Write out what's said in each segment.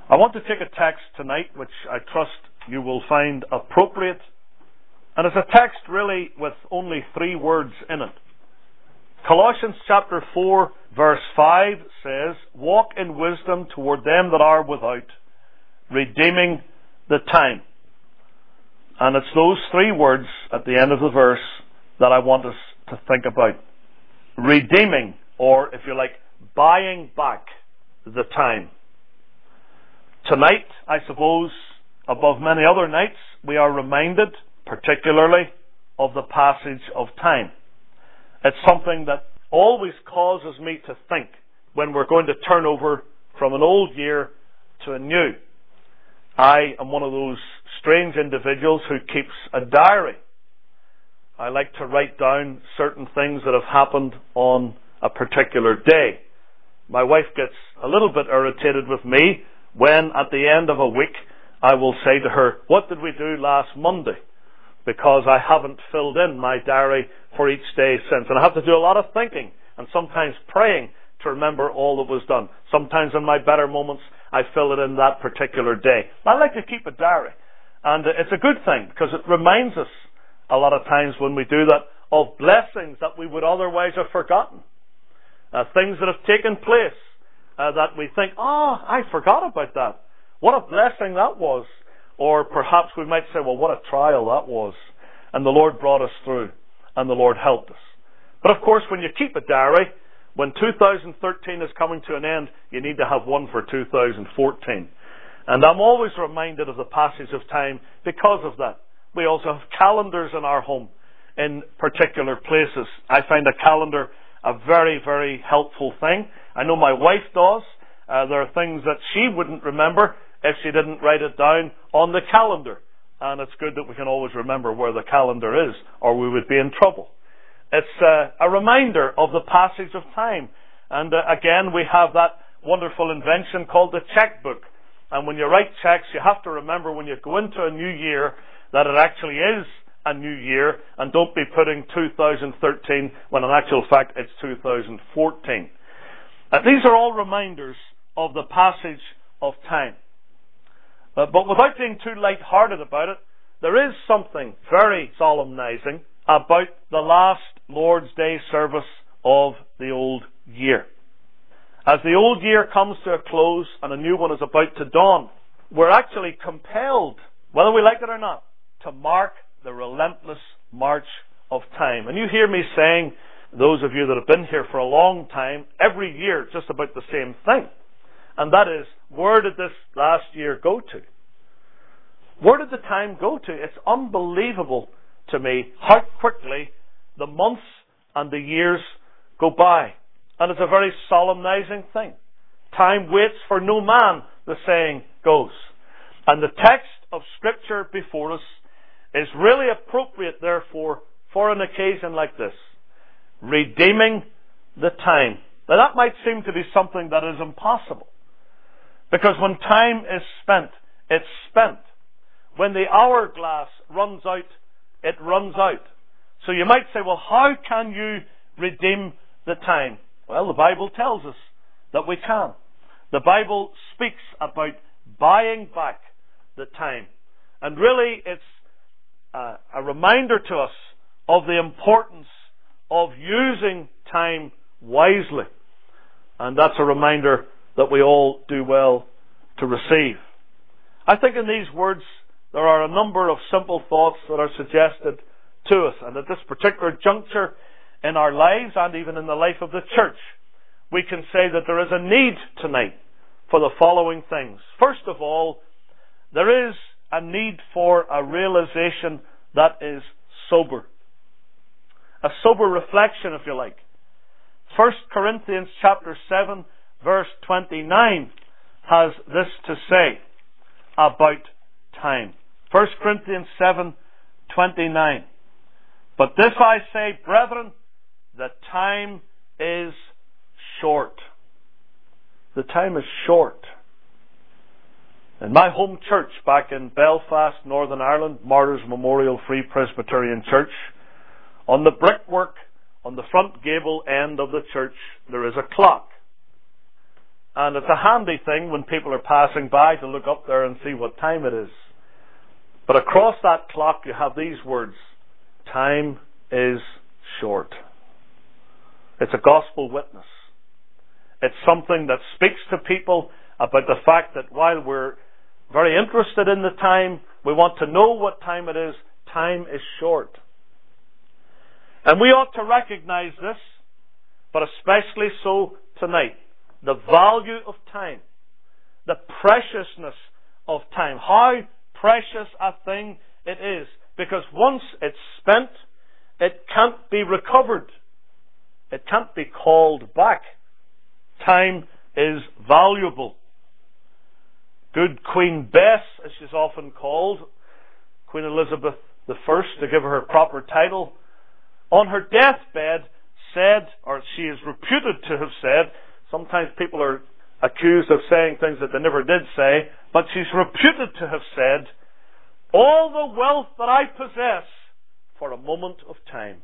I want to take a text tonight which I trust you will find appropriate. And it's a text really with only 3 words in it. Colossians chapter 4 verse 5 says, "Walk in wisdom toward them that are without, redeeming the time." And it's those 3 words at the end of the verse that I want us to think about. Redeeming, or if you like, buying back the time. Tonight, I suppose, above many other nights, we are reminded, particularly, of the passage of time. It's something that always causes me to think when we're going to turn over from an old year to a new. I am one of those strange individuals who keeps a diary. I like to write down certain things that have happened on a particular day. My wife gets a little bit irritated with me when at the end of a week I will say to her, "What did we do last Monday?" Because I haven't filled in my diary for each day since. And I have to do a lot of thinking and sometimes praying to remember all that was done. Sometimes in my better moments I fill it in that particular day. I like to keep a diary. And it's a good thing because it reminds us a lot of times when we do that of blessings that we would otherwise have forgotten. Things that have taken place that we think, I forgot about that. What a blessing that was. Or perhaps we might say, well, what a trial that was. And the Lord brought us through. And the Lord helped us. But of course, when you keep a diary, when 2013 is coming to an end, you need to have one for 2014. And I'm always reminded of the passage of time because of that. We also have calendars in our home in particular places. I find a calendar a very, very helpful thing. I know my wife does. There are things that she wouldn't remember if she didn't write it down on the calendar. And it's good that we can always remember where the calendar is, or we would be in trouble. It's a reminder of the passage of time. And again, we have that wonderful invention called the checkbook. And when you write checks, you have to remember when you go into a new year that it actually is a new year, and don't be putting 2013 when in actual fact it's 2014. These are all reminders of the passage of time. But without being too light-hearted about it, there is something very solemnizing about the last Lord's Day service of the old year. As the old year comes to a close and a new one is about to dawn, we're actually compelled, whether we like it or not, to mark the relentless march of time. And you hear me saying, those of you that have been here for a long time, every year just about the same thing. And that is, where did this last year go to? Where did the time go to? It's unbelievable to me how quickly the months and the years go by. And it's a very solemnizing thing. Time waits for no man, the saying goes. And the text of Scripture before us is really appropriate, therefore, for an occasion like this. Redeeming the time. Now that might seem to be something that is impossible. Because when time is spent, it's spent. When the hourglass runs out, it runs out. So you might say, well, how can you redeem the time? Well, the Bible tells us that we can. The Bible speaks about buying back the time. And really, it's a reminder to us of the importance of using time wisely. And that's a reminder that we all do well to receive. I think in these words there are a number of simple thoughts that are suggested to us. And at this particular juncture in our lives and even in the life of the church, we can say that there is a need tonight for the following things. First of all, there is a need for a realization that is sober. A sober reflection, if you like. 1 Corinthians chapter 7, verse 29 has this to say about time. 1 Corinthians 7:29. But this I say, brethren, the time is short. The time is short. In my home church back in Belfast, Northern Ireland, Martyrs Memorial Free Presbyterian Church, on the brickwork on the front gable end of the church, there is a clock. And it's a handy thing when people are passing by to look up there and see what time it is. But across that clock you have these words: time is short. It's a gospel witness. It's something that speaks to people about the fact that while we're very interested in the time, we want to know what time it is, time is short. And we ought to recognize this, but especially so tonight. The value of time. The preciousness of time. How precious a thing it is. Because once it's spent, it can't be recovered. It can't be called back. Time is valuable. Good Queen Bess, as she's often called, Queen Elizabeth I, to give her proper title, on her deathbed said, or she is reputed to have said, sometimes people are accused of saying things that they never did say, but she's reputed to have said, all the wealth that I possess for a moment of time.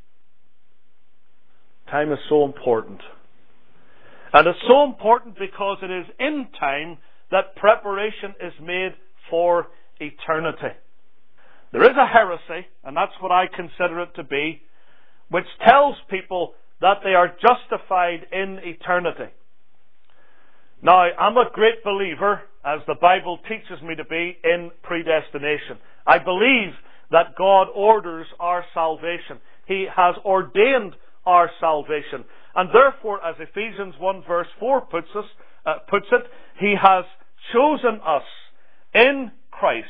Time is so important. And it's so important because it is in time that preparation is made for eternity. There is a heresy, and that's what I consider it to be, which tells people that they are justified in eternity. Now, I'm a great believer, as the Bible teaches me to be, in predestination. I believe that God orders our salvation. He has ordained our salvation. And therefore, as Ephesians 1 verse 4 puts it, He has chosen us in Christ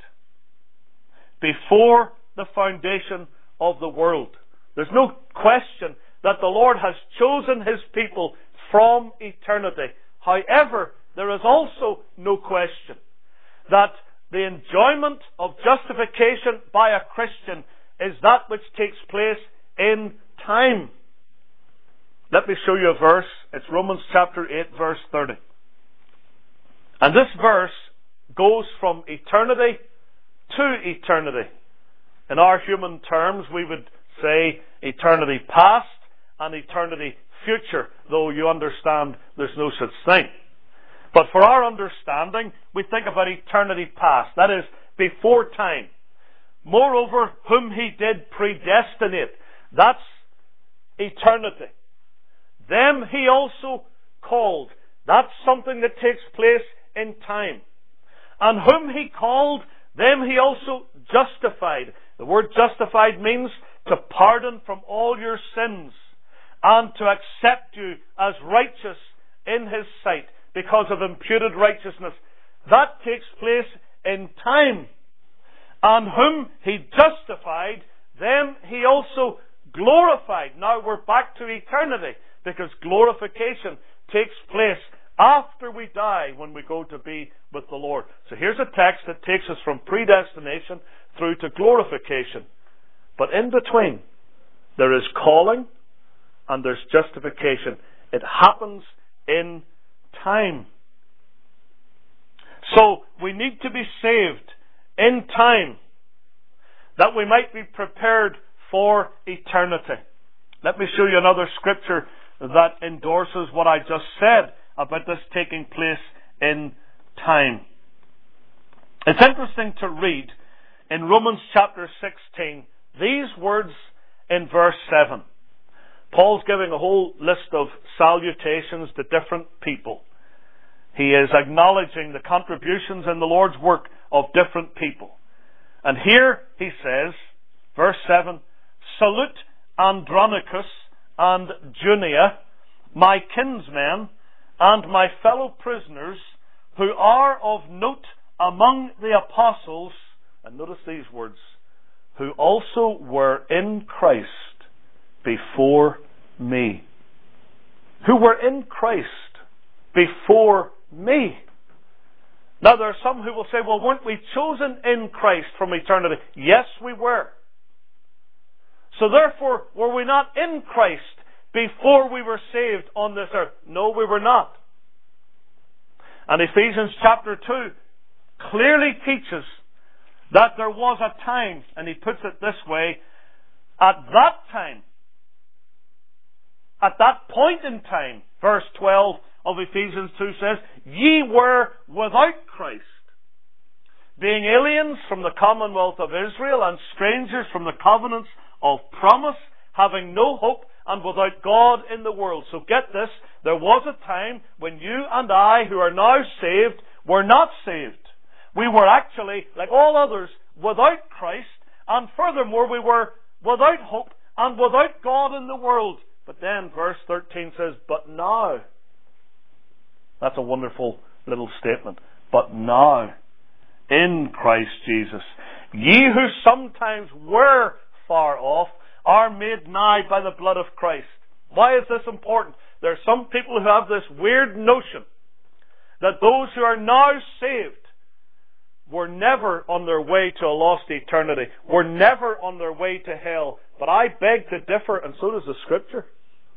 before the foundation of the world. There's no question that the Lord has chosen His people from eternity. However, there is also no question that the enjoyment of justification by a Christian is that which takes place in time. Let me show you a verse. It's Romans chapter 8 verse 30. And this verse goes from eternity to eternity. In our human terms, we would say eternity past and eternity future, though you understand there's no such thing. But for our understanding, we think about eternity past, that is, before time. Moreover, whom He did predestinate, that's eternity. Them He also called, that's something that takes place in time. And whom He called, them He also justified. The word justified means to pardon from all your sins and to accept you as righteous in His sight because of imputed righteousness. That takes place in time. And whom He justified, them He also glorified. Now we're back to eternity because glorification takes place after we die when we go to be with the Lord. So here's a text that takes us from predestination through to glorification. But in between, there is calling and there's justification. It happens in time. So we need to be saved in time that we might be prepared for eternity. Let me show you another scripture that endorses what I just said about this taking place in time. It's interesting to read in Romans chapter 16 these words in verse 7. Paul's giving a whole list of salutations to different people. He is acknowledging the contributions in the Lord's work of different people. And here he says, verse 7, Salute Andronicus and Junia, my kinsmen, and my fellow prisoners, who are of note among the apostles, and notice these words, who also were in Christ before me. Who were in Christ before me. Now there are some who will say, well, weren't we chosen in Christ from eternity? Yes, we were. So therefore, were we not in Christ before we were saved on this earth? No, we were not. And Ephesians chapter 2 clearly teaches that there was a time, and he puts it this way, at that time, at that point in time, verse 12 of Ephesians 2 says, ye were without Christ, being aliens from the commonwealth of Israel and strangers from the covenants of promise, having no hope and without God in the world. So get this, there was a time when you and I, who are now saved, were not saved. We were actually, like all others, without Christ, and furthermore, we were without hope and without God in the world. But then verse 13 says, but now. That's a wonderful little statement. But now, in Christ Jesus, ye who sometimes were far off, are made nigh by the blood of Christ. Why is this important? There are some people who have this weird notion that those who are now saved were never on their way to a lost eternity, were never on their way to hell. But I beg to differ, and so does the Scripture.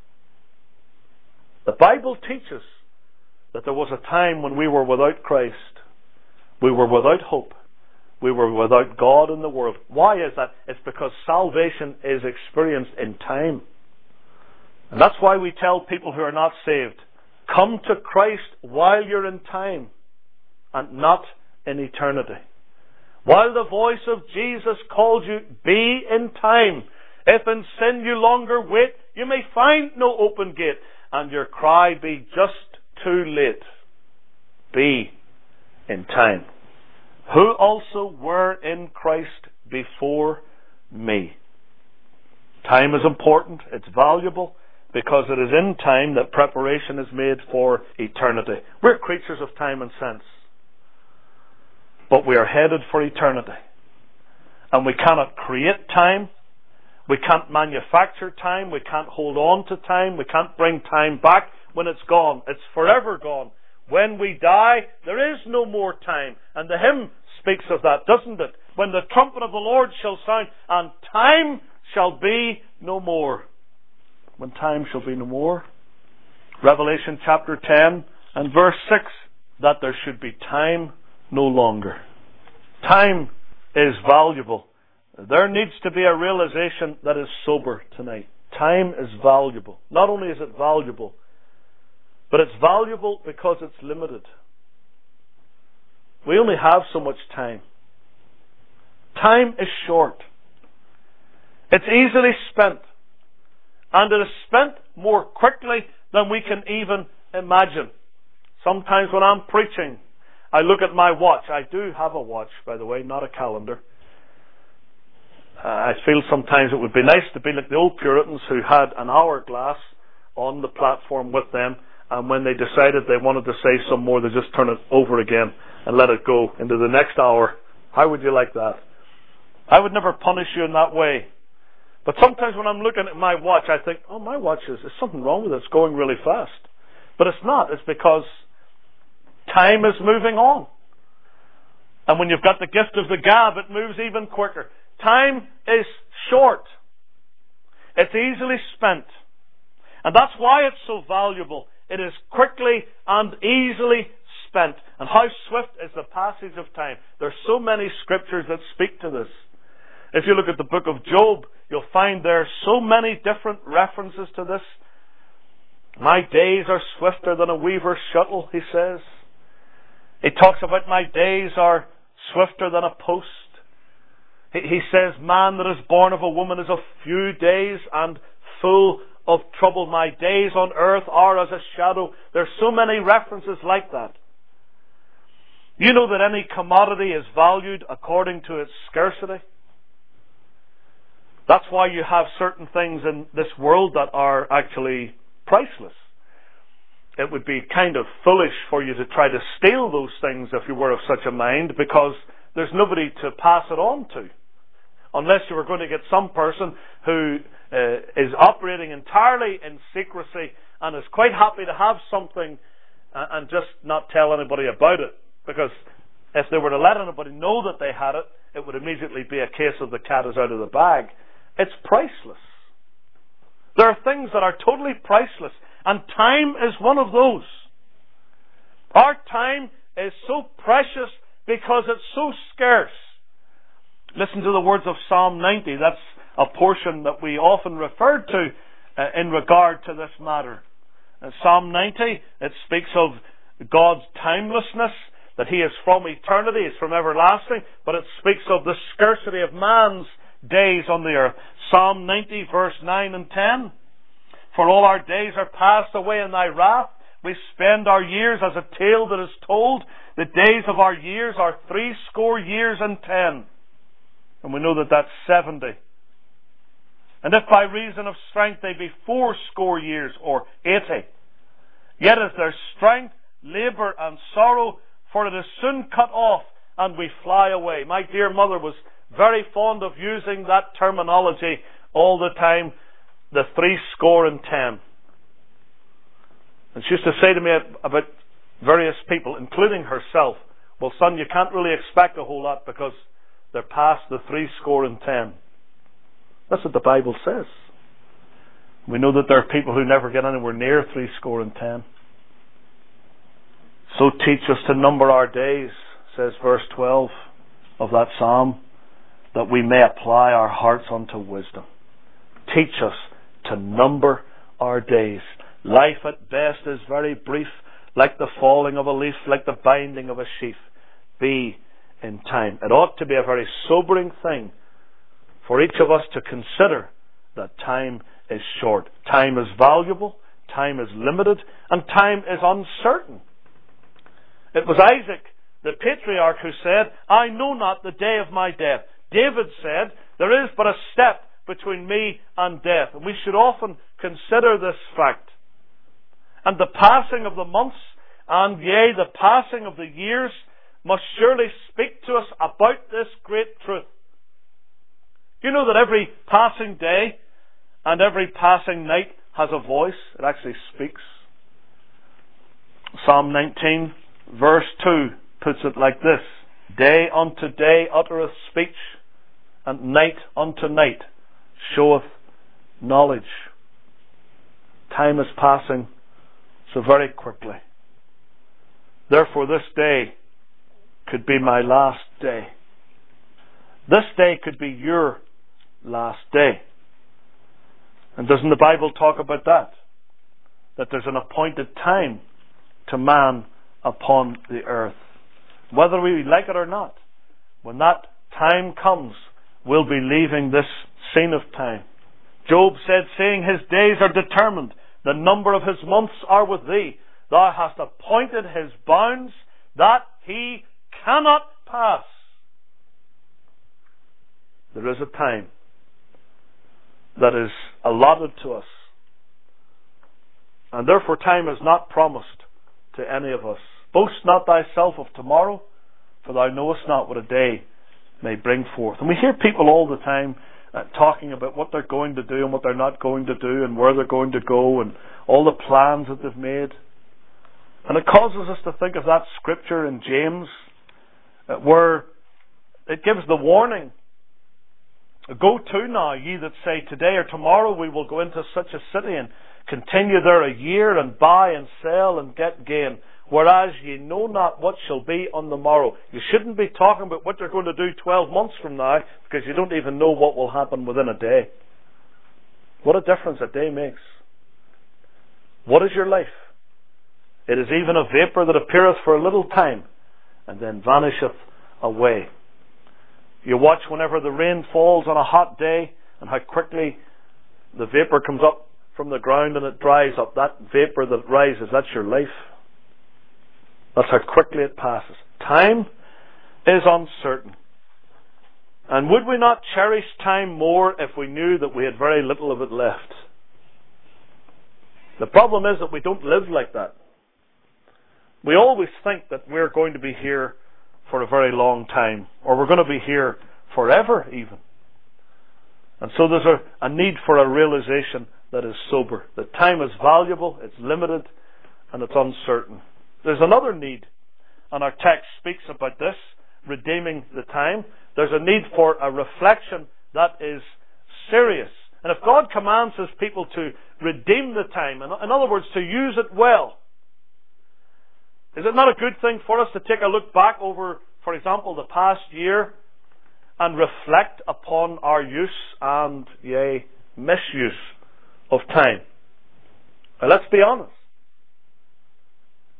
The Bible teaches that there was a time when we were without Christ. We were without hope. We were without God in the world. Why is that? It's because salvation is experienced in time. And that's why we tell people who are not saved, come to Christ while you're in time and not in eternity. While the voice of Jesus calls you, be in time. If in sin you longer wait, you may find no open gate, and your cry be just too late. Be in time. Who also were in Christ before me. Time is important, it's valuable, because it is in time that preparation is made for eternity. We're creatures of time and sense, but we are headed for eternity. And we cannot create time, we can't manufacture time, we can't hold on to time, we can't bring time back when it's gone. It's forever gone. When we die, there is no more time. And the hymn speaks of that, doesn't it? When the trumpet of the Lord shall sound, and time shall be no more. When time shall be no more. Revelation chapter 10 and verse 6, that there should be time no longer. Time is valuable. There needs to be a realization that is sober tonight. Time is valuable. Not only is it valuable, but it's valuable because it's limited. We only have so much time. Time is short. It's easily spent. And it is spent more quickly than we can even imagine. Sometimes when I'm preaching, I look at my watch. I do have a watch, by the way, not a calendar. I feel sometimes it would be nice to be like the old Puritans who had an hourglass on the platform with them, and when they decided they wanted to say some more, they just turn it over again and let it go into the next hour. How would you like that? I would never punish you in that way. But sometimes when I'm looking at my watch, I think, oh, my watch is something wrong with it. It's going really fast. But it's not. It's because time is moving on. And when you've got the gift of the gab, it moves even quicker. Time is short. It's easily spent. And that's why it's so valuable. It is quickly and easily spent. And how swift is the passage of time. There are so many scriptures that speak to this. If you look at the book of Job, you'll find there are so many different references to this. My days are swifter than a weaver's shuttle, he says. He talks about my days are swifter than a post. He says, man that is born of a woman is of few days and full of trouble. My days on earth are as a shadow. There are so many references like that. You know that any commodity is valued according to its scarcity. That's why you have certain things in this world that are actually priceless. It would be kind of foolish for you to try to steal those things if you were of such a mind, because there's nobody to pass it on to. Unless you were going to get some person who is operating entirely in secrecy and is quite happy to have something and just not tell anybody about it. Because if they were to let anybody know that they had it, it would immediately be a case of the cat is out of the bag. It's priceless. There are things that are totally priceless, and time is one of those. Our time is so precious because it's so scarce. Listen to the words of Psalm 90. That's a portion that we often refer to in regard to this matter. Psalm 90, it speaks of God's timelessness, that He is from eternity, He's from everlasting, but it speaks of the scarcity of man's days on the earth. Psalm 90, verse 9 and 10. For all our days are passed away in Thy wrath. We spend our years as a tale that is told. The days of our years are 80 years and 10. And we know that that's 70. And if by reason of strength they be 80 years or 80, yet is their strength, labour and sorrow, for it is soon cut off, and we fly away. My dear mother was very fond of using that terminology all the time, the 80. And she used to say to me about various people, including herself, well, son, you can't really expect a whole lot because they're past the 80. That's what the Bible says. We know that there are people who never get anywhere near 80. So teach us to number our days, says verse 12 of that psalm, that we may apply our hearts unto wisdom. Teach us to number our days. Life at best is very brief, like the falling of a leaf, like the binding of a sheaf. Be in time. It ought to be a very sobering thing for each of us to consider that time is short. Time is valuable, time is limited, and time is uncertain. It was Isaac, the patriarch, who said, I know not the day of my death. David said, there is but a step between me and death. And we should often consider this fact. And the passing of the months, and yea, the passing of the years, must surely speak to us about this great truth. You know that every passing day and every passing night has a voice. It actually speaks. Psalm 19, verse 2 puts it like this. Day unto day uttereth speech, and night unto night showeth knowledge. Time is passing so very quickly. Therefore this day could be my last day. This day could be your last day. And doesn't the Bible talk about that? That there's an appointed time to man upon the earth. Whether we like it or not, when that time comes, we'll be leaving this scene of time. Job said, seeing his days are determined, the number of his months are with thee. Thou hast appointed his bounds, that he cannot pass. There is a time that is allotted to us. And therefore time is not promised to any of us. Boast not thyself of tomorrow, for thou knowest not what a day may bring forth. And we hear people all the time talking about what they're going to do and what they're not going to do and where they're going to go and all the plans that they've made. And it causes us to think of that scripture in James where it gives the warning. Go to now, ye that say, today or tomorrow we will go into such a city and continue there a year and buy and sell and get gain. Whereas ye know not what shall be on the morrow. You shouldn't be talking about what you're going to do 12 months from now, because you don't even know what will happen within a day. What a difference a day makes. What is your life? It is even a vapour that appeareth for a little time, and then vanisheth away. You watch whenever the rain falls on a hot day, and how quickly the vapour comes up from the ground and it dries up. That vapour that rises, that's your life. That's how quickly it passes. Time is uncertain. And would we not cherish time more if we knew that we had very little of it left? The problem is that we don't live like that. We always think that we're going to be here for a very long time, or we're going to be here forever even. And so there's a need for a realization that is sober. That time is valuable, it's limited, and it's uncertain. There's another need, and our text speaks about this, redeeming the time. There's a need for a reflection that is serious. And if God commands His people to redeem the time, in other words, to use it well, is it not a good thing for us to take a look back over, for example, the past year and reflect upon our use and, yea, misuse of time? Now, let's be honest.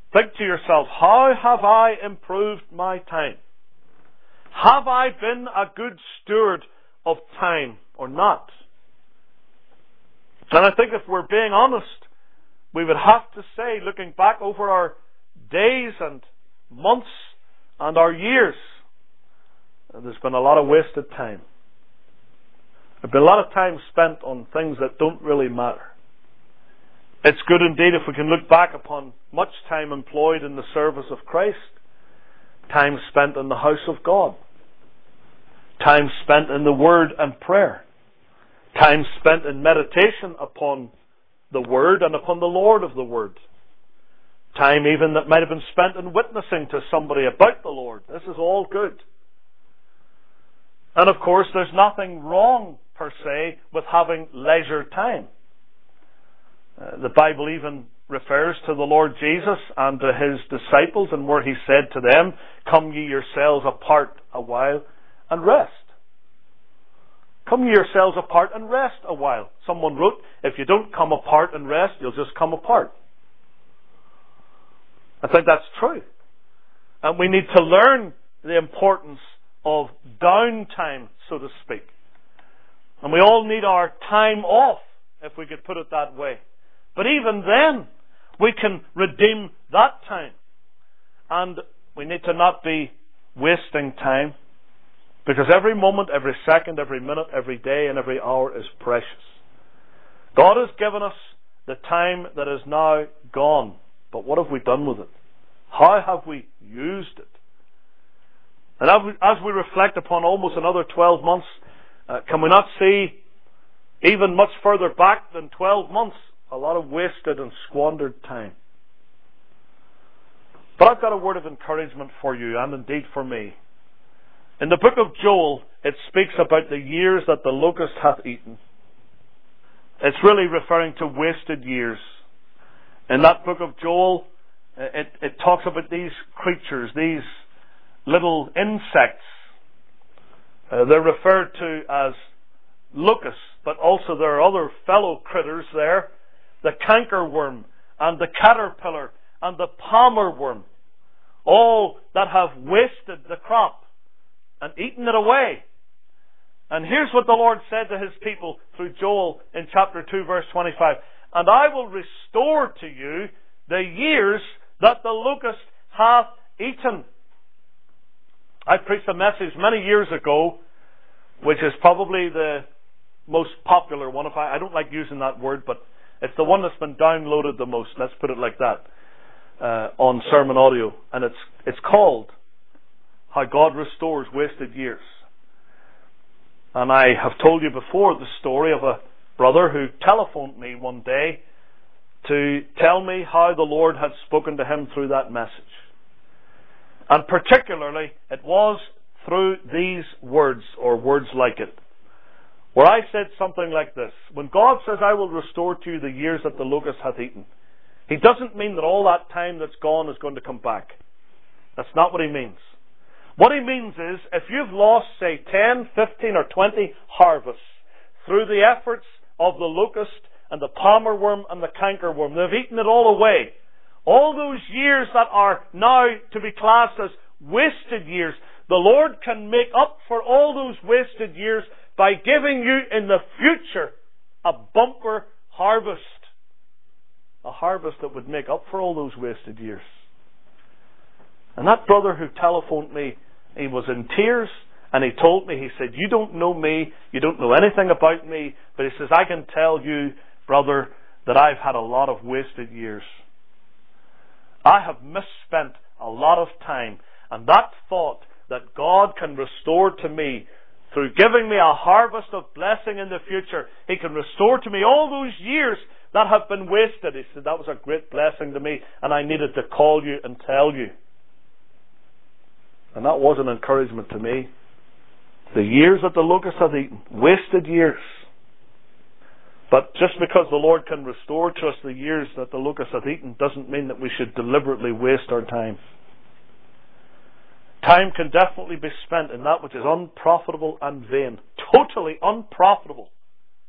Think to yourself, how have I improved my time? Have I been a good steward of time or not? And I think if we're being honest, we would have to say, looking back over our days and months and our years, there's been a lot of wasted time. There's been a lot of time spent on things that don't really matter. It's good indeed if we can look back upon much time employed in the service of Christ, time spent in the house of God, time spent in the Word and prayer, time spent in meditation upon the Word and upon the Lord of the Word, time even that might have been spent in witnessing to somebody about the Lord. This is all good. And of course, there's nothing wrong per se with having leisure time. The Bible even refers to the Lord Jesus and to His disciples, and where He said to them, "Come ye yourselves apart a while and rest." Come ye yourselves apart and rest a while. Someone wrote, if you don't come apart and rest, you'll just come apart. I think that's true. And we need to learn the importance of downtime, so to speak. And we all need our time off, if we could put it that way. But even then, we can redeem that time. And we need to not be wasting time. Because every moment, every second, every minute, every day, and every hour is precious. God has given us the time that is now gone. But what have we done with it? How have we used it? And as we reflect upon almost another 12 months, can we not see even much further back than 12 months, a lot of wasted and squandered time? But I've got a word of encouragement for you, and indeed for me. In the book of Joel, it speaks about the years that the locust hath eaten. It's really referring to wasted years. In that book of Joel, it talks about these creatures, these little insects. They're referred to as locusts, but also there are other fellow critters there. The cankerworm and the caterpillar and the palmer worm. All that have wasted the crop and eaten it away. And here's what the Lord said to His people through Joel in chapter 2 verse 25. And I will restore to you the years that the locust hath eaten. I preached a message many years ago, which is probably the most popular one. I don't like using that word, but it's the one that's been downloaded the most. Let's put it like that, on sermon audio. And it's called How God Restores Wasted Years. And I have told you before the story of a brother who telephoned me one day to tell me how the Lord had spoken to him through that message. And particularly, it was through these words, or words like it, where I said something like this: when God says, I will restore to you the years that the locust hath eaten, He doesn't mean that all that time that's gone is going to come back. That's not what He means. What He means is, if you've lost, say, 10, 15 or 20 harvests through the efforts of the locust and the palmer worm and the cankerworm, they've eaten it all away. All those years that are now to be classed as wasted years, the Lord can make up for all those wasted years by giving you in the future a bumper harvest. A harvest that would make up for all those wasted years. And that brother who telephoned me, he was in tears, and he told me, he said, you don't know me, you don't know anything about me, but he says, I can tell you, brother, that I've had a lot of wasted years. I have misspent a lot of time, and that thought that God can restore to me through giving me a harvest of blessing in the future, He can restore to me all those years that have been wasted. He said, that was a great blessing to me, and I needed to call you and tell you. And that was an encouragement to me. The years that the locust hath eaten, wasted years. But just because the Lord can restore to us the years that the locust hath eaten doesn't mean that we should deliberately waste our time. Time can definitely be spent in that which is unprofitable and vain. Totally unprofitable.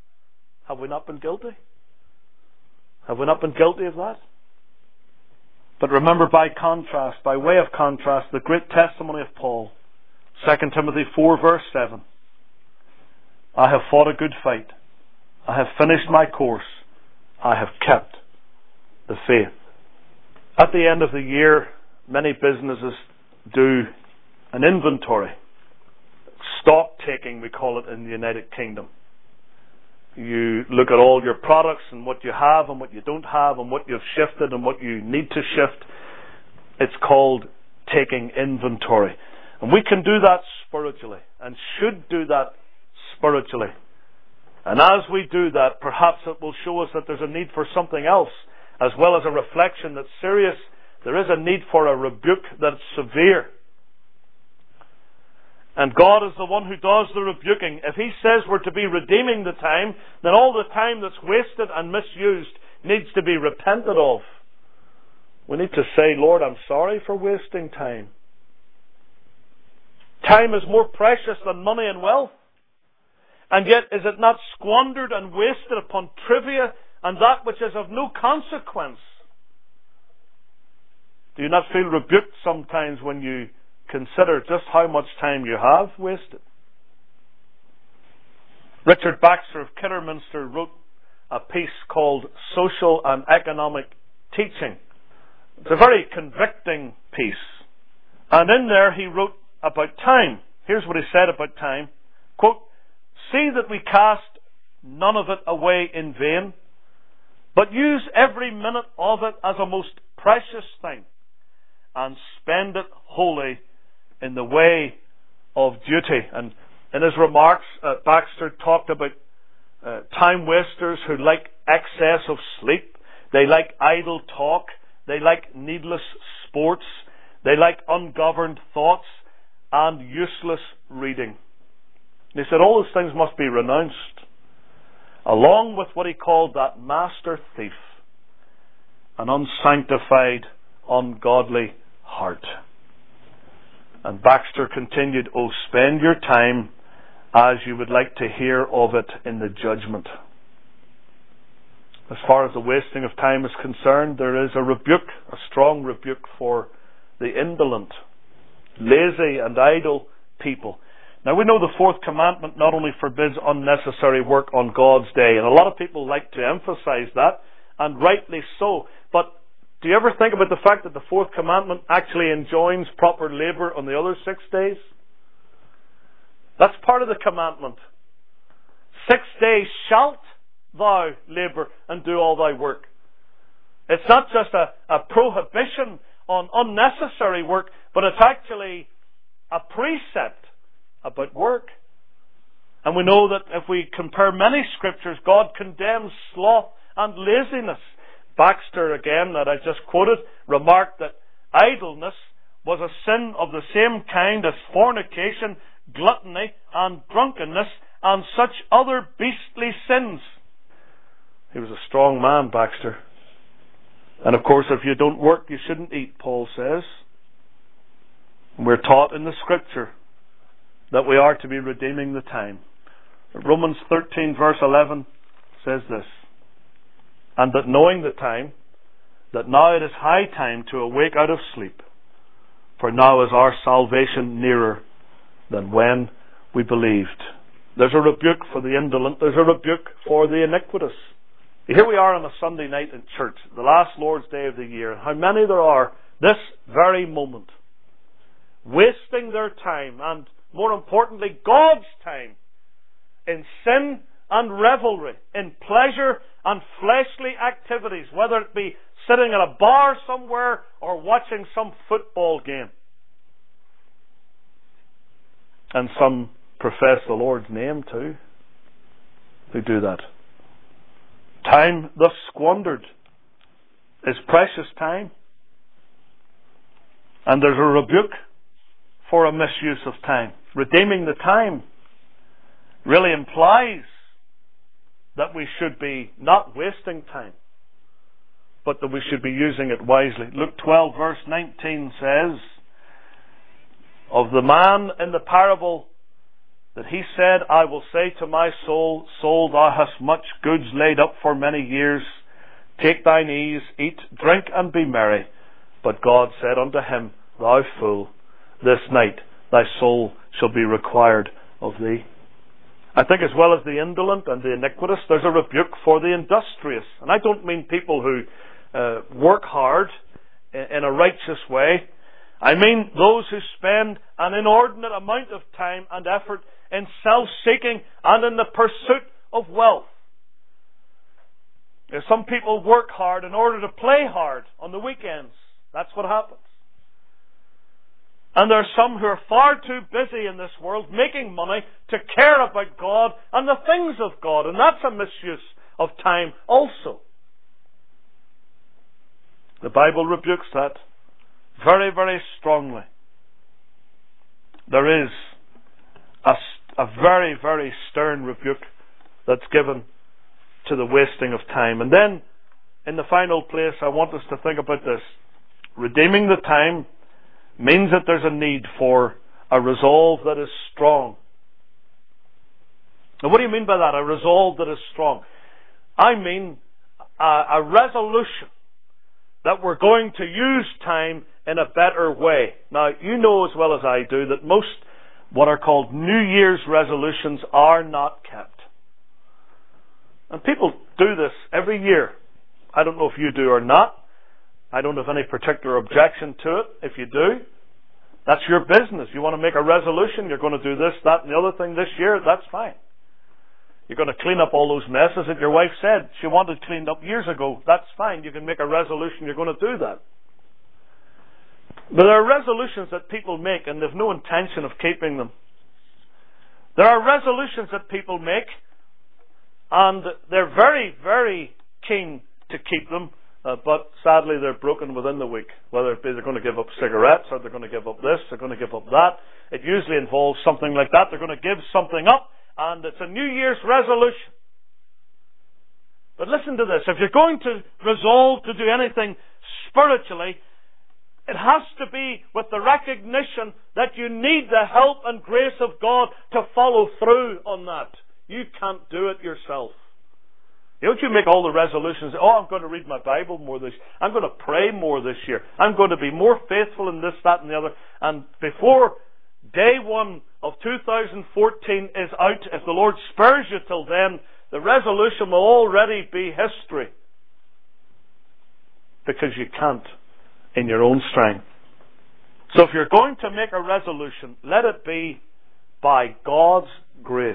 Have we not been guilty? Have we not been guilty of that? But remember, by contrast, by way of contrast, the great testimony of Paul, 2 Timothy 4 verse 7. I have fought a good fight. I have finished my course. I have kept the faith. At the end of the year, many businesses do an inventory. Stock taking, we call it in the United Kingdom. You look at all your products and what you have and what you don't have and what you've shifted and what you need to shift. It's called taking inventory. And we can do that spiritually and should do that spiritually. And as we do that, perhaps it will show us that there's a need for something else, as well as a reflection that's serious. There is a need for a rebuke that's severe. And God is the one who does the rebuking. If He says we're to be redeeming the time, then all the time that's wasted and misused needs to be repented of. We need to say, Lord, I'm sorry for wasting time. Time is more precious than money and wealth. And yet, is it not squandered and wasted upon trivia and that which is of no consequence? Do you not feel rebuked sometimes when you consider just how much time you have wasted? Richard Baxter of Kidderminster wrote a piece called Social and Economic Teaching. It's a very convicting piece. And in there he wrote about time. Here's what he said about time. Quote, see that we cast none of it away in vain, but use every minute of it as a most precious thing, and spend it wholly in the way of duty. And in his remarks, Baxter talked about time wasters who like excess of sleep. They like idle talk. They like needless sports. They like ungoverned thoughts and useless reading. And he said all those things must be renounced, along with what he called that master thief, an unsanctified, ungodly heart. And Baxter continued, oh, spend your time as you would like to hear of it in the judgment. As far as the wasting of time is concerned, there is a rebuke, a strong rebuke for the indolent, lazy and idle people. Now we know the fourth commandment not only forbids unnecessary work on God's day, and a lot of people like to emphasize that, and rightly so, but do you ever think about the fact that the fourth commandment actually enjoins proper labour on the other 6 days? That's part of the commandment. 6 days shalt thou labour and do all thy work. It's not just a prohibition on unnecessary work, but it's actually a precept about work. And we know that if we compare many scriptures, God condemns sloth and laziness. Baxter, again, that I just quoted, remarked that idleness was a sin of the same kind as fornication, gluttony, and drunkenness, and such other beastly sins. He was a strong man, Baxter. And of course, if you don't work, you shouldn't eat, Paul says. And we're taught in the Scripture that we are to be redeeming the time. Romans 13 verse 11 says this, and that knowing the time, that now it is high time to awake out of sleep, for now is our salvation nearer than when we believed. There's a rebuke for the indolent, there's a rebuke for the iniquitous. Here we are on a Sunday night in church, the last Lord's Day of the year, and how many there are this very moment, wasting their time, and more importantly, God's time, in sin and revelry, in pleasure and fleshly activities, whether it be sitting at a bar somewhere or watching some football game. And some profess the Lord's name too, who do that. Time thus squandered is precious time. And there's a rebuke for a misuse of time. Redeeming the time really implies that we should be not wasting time, but that we should be using it wisely. Luke 12 verse 19 says, of the man in the parable that he said, I will say to my soul, soul, thou hast much goods laid up for many years. Take thine ease, eat, drink, and be merry. But God said unto him, Thou fool, this night thy soul shall be required of thee. I think as well as the indolent and the iniquitous, there's a rebuke for the industrious. And I don't mean people who work hard in a righteous way. I mean those who spend an inordinate amount of time and effort in self-seeking and in the pursuit of wealth. Some people work hard in order to play hard on the weekends. That's what happens. And there are some who are far too busy in this world making money to care about God and the things of God. And that's a misuse of time also. The Bible rebukes that very, very strongly. There is a very, very stern rebuke that's given to the wasting of time. And then, in the final place, I want us to think about this. Redeeming the time means that there's a need for a resolve that is strong. Now, what do you mean by that? A resolve that is strong? I mean a resolution that we're going to use time in a better way. Now, you know as well as I do that most what are called New Year's resolutions are not kept. And people do this every year. I don't know if you do or not. I don't have any particular objection to it. If you do, that's your business. You want to make a resolution, you're going to do this, that, and the other thing this year, that's fine. You're going to clean up all those messes that your wife said she wanted cleaned up years ago. That's fine. You can make a resolution, you're going to do that. But there are resolutions that people make and they've no intention of keeping them. There are resolutions that people make and they're very, very keen to keep them, but sadly they're broken within the week. Whether it be they're going to give up cigarettes or they're going to give up this, they're going to give up that. It usually involves something like that. They're going to give something up and it's a New Year's resolution. But listen to this. If you're going to resolve to do anything spiritually, it has to be with the recognition that you need the help and grace of God to follow through on that. You can't do it yourself. Don't you make all the resolutions, I'm going to read my Bible more this year. I'm going to pray more this year. I'm going to be more faithful in this, that, and the other. And before day 1 of 2014 is out, if the Lord spares you till then, the resolution will already be history. Because you can't in your own strength. So if you're going to make a resolution, let it be by God's grace.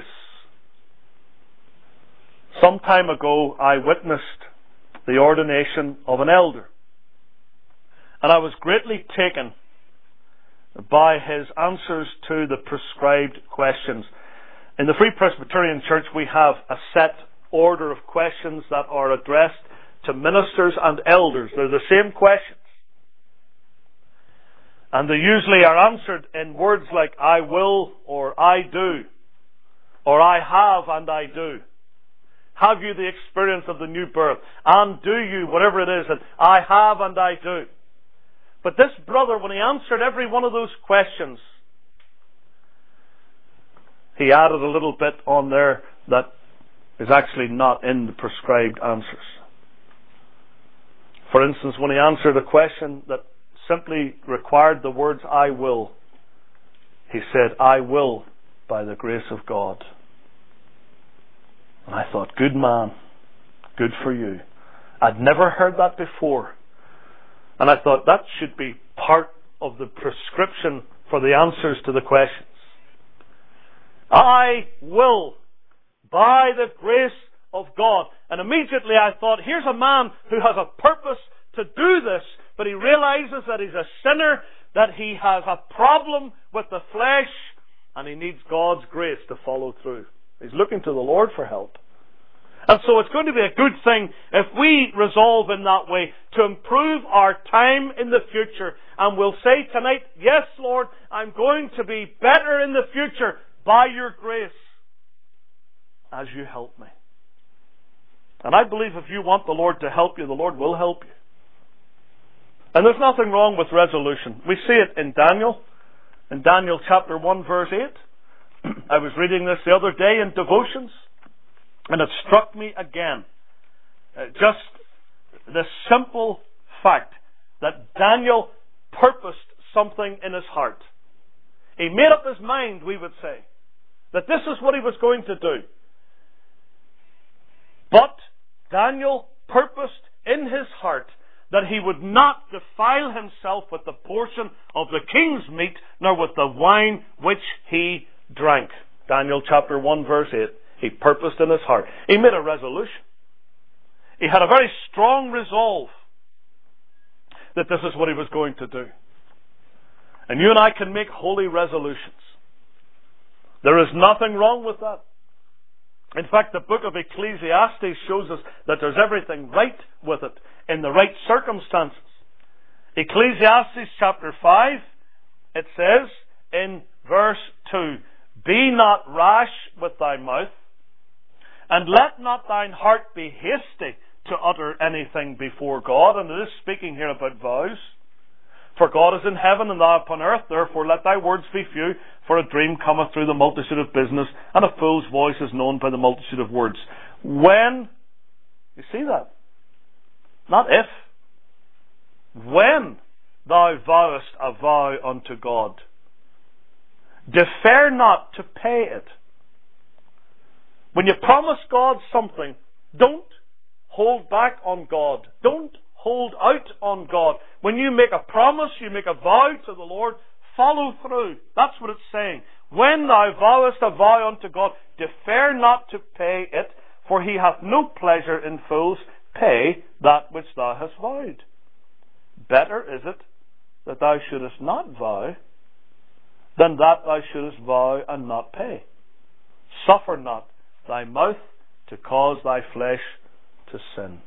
Some time ago, I witnessed the ordination of an elder. And I was greatly taken by his answers to the prescribed questions. In the Free Presbyterian Church, we have a set order of questions that are addressed to ministers and elders. They're the same questions. And they usually are answered in words like, I will, or I do, or I have and I do. Have you the experience of the new birth? And do you, whatever it is, that I have and I do. But this brother, when he answered every one of those questions, he added a little bit on there that is actually not in the prescribed answers. For instance, when he answered a question that simply required the words, I will, he said, I will by the grace of God. And I thought, good man, good for you. I'd never heard that before. And I thought that should be part of the prescription for the answers to the questions. I will, by the grace of God. And immediately I thought, here's a man who has a purpose to do this, but he realizes that he's a sinner, that he has a problem with the flesh, and he needs God's grace to follow through. He's looking to the Lord for help. And so it's going to be a good thing if we resolve in that way to improve our time in the future. And we'll say tonight, yes, Lord, I'm going to be better in the future by your grace as you help me. And I believe if you want the Lord to help you, the Lord will help you. And there's nothing wrong with resolution. We see it in Daniel chapter 1 verse 8. I was reading this the other day in devotions, and it struck me again. Just the simple fact that Daniel purposed something in his heart. He made up his mind, we would say, that this is what he was going to do. But Daniel purposed in his heart that he would not defile himself with the portion of the king's meat, nor with the wine which he drank. Daniel chapter 1 verse 8. He purposed in his heart. He made a resolution. He had a very strong resolve that this is what he was going to do. And you and I can make holy resolutions. There is nothing wrong with that. In fact, the book of Ecclesiastes shows us that there's everything right with it in the right circumstances. Ecclesiastes chapter 5, it says in verse 2, "Be not rash with thy mouth, and let not thine heart be hasty to utter anything before God." And it is speaking here about vows. "For God is in heaven and thou upon earth, therefore let thy words be few, for a dream cometh through the multitude of business, and a fool's voice is known by the multitude of words." When, you see that? Not if. When thou vowest a vow unto God, defer not to pay it. When you promise God something, don't hold back on God. Don't hold out on God. When you make a promise, you make a vow to the Lord, follow through. That's what it's saying. When thou vowest a vow unto God, defer not to pay it, for he hath no pleasure in fools. Pay that which thou hast vowed. Better is it that thou shouldest not vow than that thou shouldest vow and not pay. Suffer not thy mouth to cause thy flesh to sin.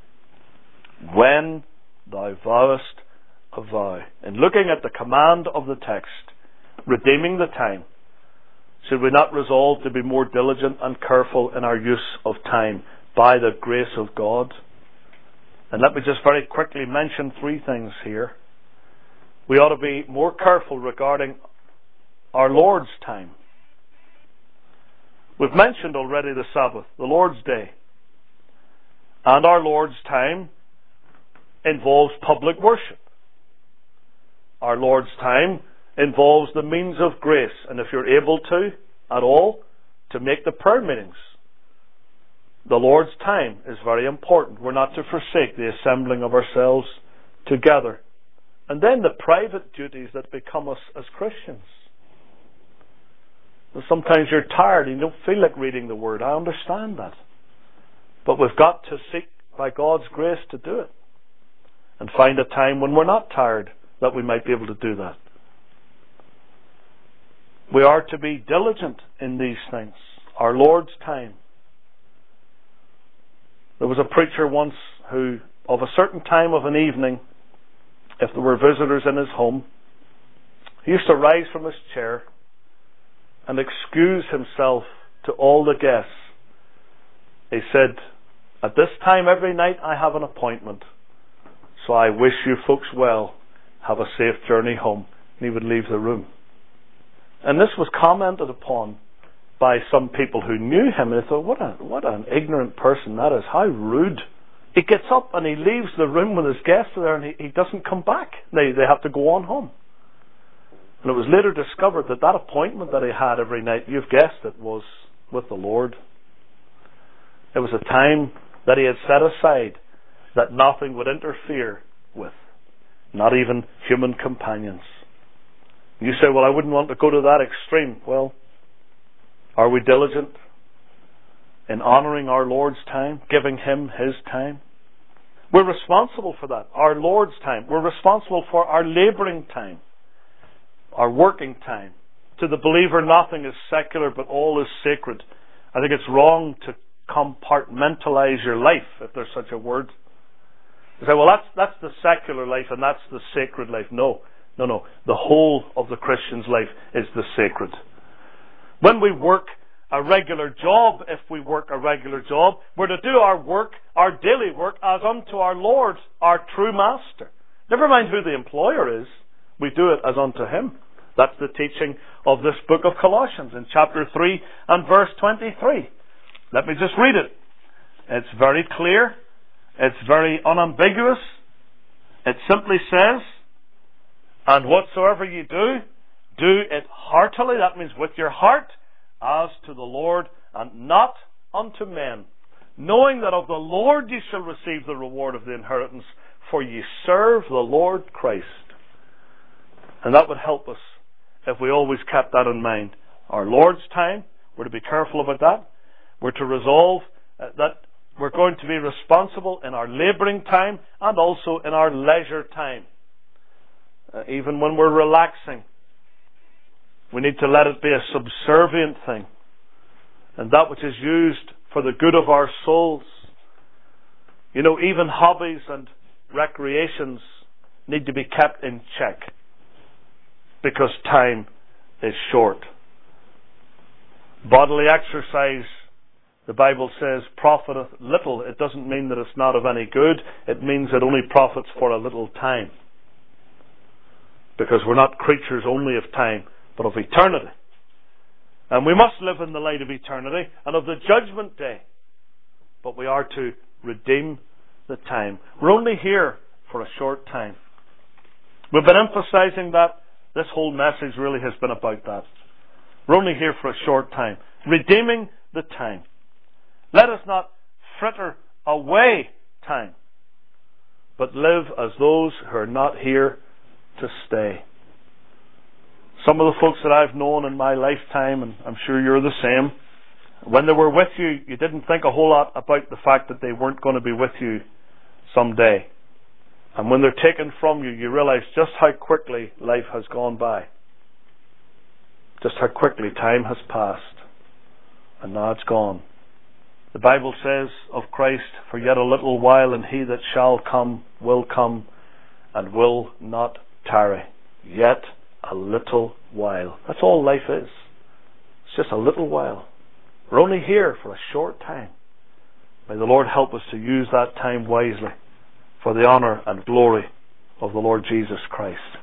When thou vowest a vow. In looking at the command of the text, redeeming the time, should we not resolve to be more diligent and careful in our use of time by the grace of God? And let me just very quickly mention three things here. We ought to be more careful regarding our Lord's time. We've mentioned already the Sabbath, the Lord's Day. And our Lord's time involves public worship. Our Lord's time involves the means of grace. And if you're able to, at all, to make the prayer meetings. The Lord's time is very important. We're not to forsake the assembling of ourselves together. And then the private duties that become us as Christians. Sometimes you're tired and you don't feel like reading the Word. I understand that. But we've got to seek by God's grace to do it. And find a time when we're not tired that we might be able to do that. We are to be diligent in these things. Our Lord's time. There was a preacher once who, of a certain time of an evening, if there were visitors in his home, he used to rise from his chair and excuse himself to all the guests. He said, "At this time every night I have an appointment, so I wish you folks well. Have a safe journey home." And he would leave the room. And this was commented upon by some people who knew him. And they thought, what an ignorant person that is. How rude. He gets up and he leaves the room when his guests are there, and he doesn't come back. They have to go on home. And it was later discovered that that appointment that he had every night, you've guessed it, was with the Lord. It was a time that he had set aside that nothing would interfere with, not even human companions. You say, "Well, I wouldn't want to go to that extreme." Well, are we diligent in honouring our Lord's time, giving Him His time? We're responsible for that, our Lord's time. We're responsible for our labouring time, our working time. To the believer, nothing is secular, but all is sacred. I think it's wrong to compartmentalize your life, if there's such a word. You say, "Well, that's the secular life and that's the sacred life." No. The whole of the Christian's life is the sacred. When we work a regular job, if we work a regular job, we're to do our work, our daily work, as unto our Lord, our true master. Never mind who the employer is, we do it as unto Him. That's the teaching of this book of Colossians in chapter 3 and verse 23. Let me just read it. It's very clear. It's very unambiguous. It simply says, and whatsoever ye do, do it heartily. That means with your heart, as to the Lord, and not unto men, knowing that of the Lord ye shall receive the reward of the inheritance, for ye serve the Lord Christ. And that would help us if we always kept that in mind. Our Lord's time, we're to be careful about that. We're to resolve that we're going to be responsible in our labouring time and also in our leisure time. Even when we're relaxing, we need to let it be a subservient thing, and that which is used for the good of our souls. You know, even hobbies and recreations need to be kept in check, because time is short. Bodily exercise, the Bible says, profiteth little. It doesn't mean that it's not of any good. It means it only profits for a little time. Because we're not creatures only of time, but of eternity. And we must live in the light of eternity and of the judgment day. But we are to redeem the time. We're only here for a short time. We've been emphasizing that. This whole message really has been about that. We're only here for a short time. Redeeming the time. Let us not fritter away time, but live as those who are not here to stay. Some of the folks that I've known in my lifetime, and I'm sure you're the same, when they were with you, you didn't think a whole lot about the fact that they weren't going to be with you someday. And when they're taken from you, you realize just how quickly life has gone by. Just how quickly time has passed. And now it's gone. The Bible says of Christ, for yet a little while, and he that shall come will come, and will not tarry. Yet a little while. That's all life is. It's just a little while. We're only here for a short time. May the Lord help us to use that time wisely for the honour and glory of the Lord Jesus Christ.